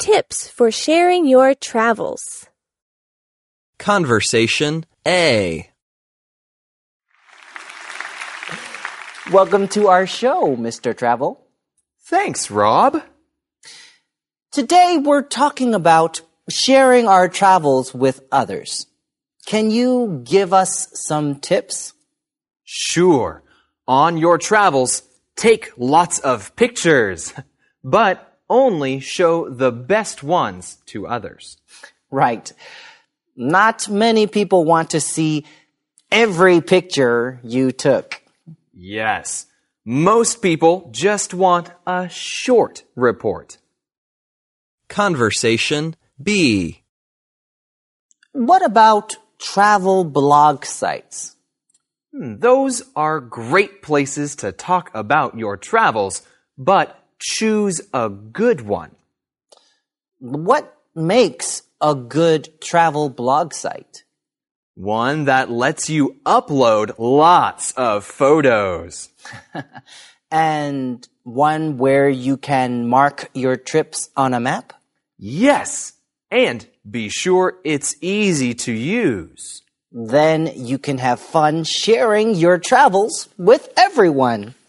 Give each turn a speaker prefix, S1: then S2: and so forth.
S1: tips for sharing your travels.
S2: Conversation A.
S3: Welcome to our show, Mr. Travel.
S4: Thanks, Rob.
S3: Today we're talking about sharing our travels with others. Can you give us some tips?
S4: Sure. On your travels, take lots of pictures, but only show the best ones to others.
S3: Right. Not many people want to see every picture you took.
S4: Yes. Most people just want a short report.
S2: Conversation B.
S3: What about travel blog sites?
S4: Those are great places to talk about your travels, but choose a good one.
S3: What makes a good travel blog site?
S4: One that lets you upload lots of photos.
S3: And one where you can mark your trips on a map?
S4: Yes, and be sure it's easy to use.
S3: Then you can have fun sharing your travels with everyone.